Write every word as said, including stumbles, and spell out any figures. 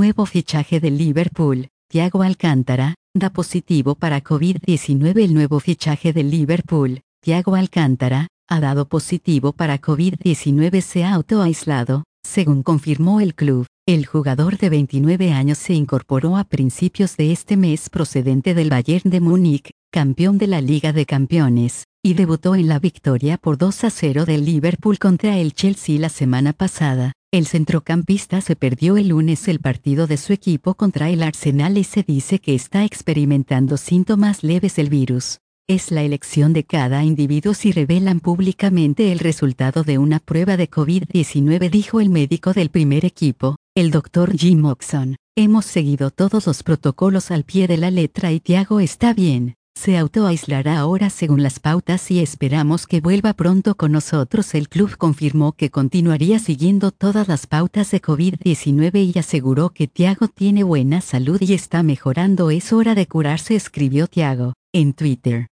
Nuevo fichaje del Liverpool, Thiago Alcántara, da positivo para COVID diecinueve. El nuevo fichaje del Liverpool, Thiago Alcántara, ha dado positivo para COVID diecinueve. Se ha autoaislado, según confirmó el club. El jugador de veintinueve años se incorporó a principios de este mes procedente del Bayern de Múnich, campeón de la Liga de Campeones, y debutó en la victoria por dos a cero del Liverpool contra el Chelsea la semana pasada. El centrocampista se perdió el lunes el partido de su equipo contra el Arsenal y se dice que está experimentando síntomas leves del virus. Es la elección de cada individuo si revelan públicamente el resultado de una prueba de COVID diecinueve, dijo el médico del primer equipo, el doctor Jim Oxon. Hemos seguido todos los protocolos al pie de la letra y Thiago está bien. Se autoaislará ahora según las pautas y esperamos que vuelva pronto con nosotros. El club confirmó que continuaría siguiendo todas las pautas de COVID diecinueve y aseguró que Thiago tiene buena salud y está mejorando. Es hora de curarse, escribió Thiago en Twitter.